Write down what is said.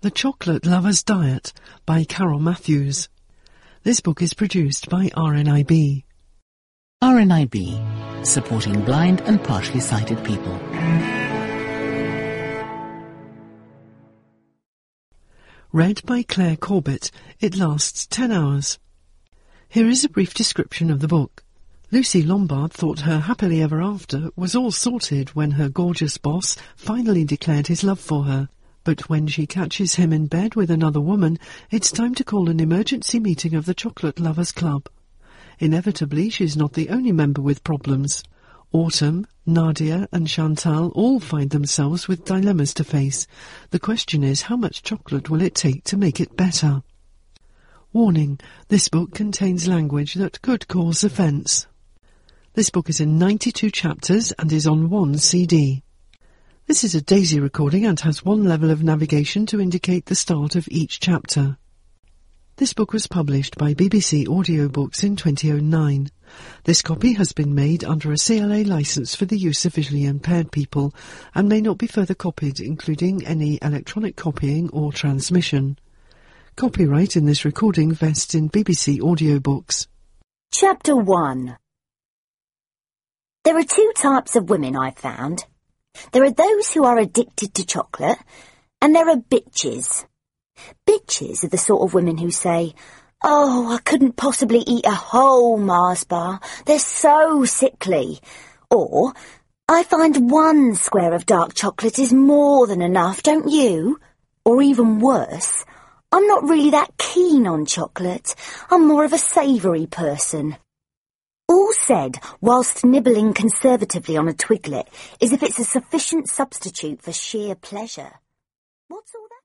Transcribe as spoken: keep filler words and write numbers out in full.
The Chocolate Lover's Diet by Carol Matthews. This book is produced by R N I B. R N I B, supporting blind and partially sighted people. Read by Claire Corbett. It lasts ten hours. Here is a brief description of the book. Lucy Lombard thought her happily ever after was all sorted when her gorgeous boss finally declared his love for her. But when she catches him in bed with another woman, it's time to call an emergency meeting of the Chocolate Lovers Club. Inevitably, she's not the only member with problems. Autumn, Nadia and Chantal all find themselves with dilemmas to face. The question is, how much chocolate will it take to make it better? Warning, this book contains language that could cause offence. This book is in ninety-two chapters and is on one C D. This is a DAISY recording and has one level of navigation to indicate the start of each chapter. This book was published by B B C Audiobooks in two thousand nine. This copy has been made under a C L A licence for the use of visually impaired people and may not be further copied, including any electronic copying or transmission. Copyright in this recording vests in B B C Audiobooks. Chapter one. There are two types of women I've found. There are those who are addicted to chocolate, and there are bitches. Bitches are the sort of women who say, "Oh, I couldn't possibly eat a whole Mars bar. They're so sickly." Or, "I find one square of dark chocolate is more than enough, don't you?" Or even worse, "I'm not really that keen on chocolate. I'm more of a savoury person." All said whilst nibbling conservatively on a twiglet, as if it's a sufficient substitute for sheer pleasure. What's all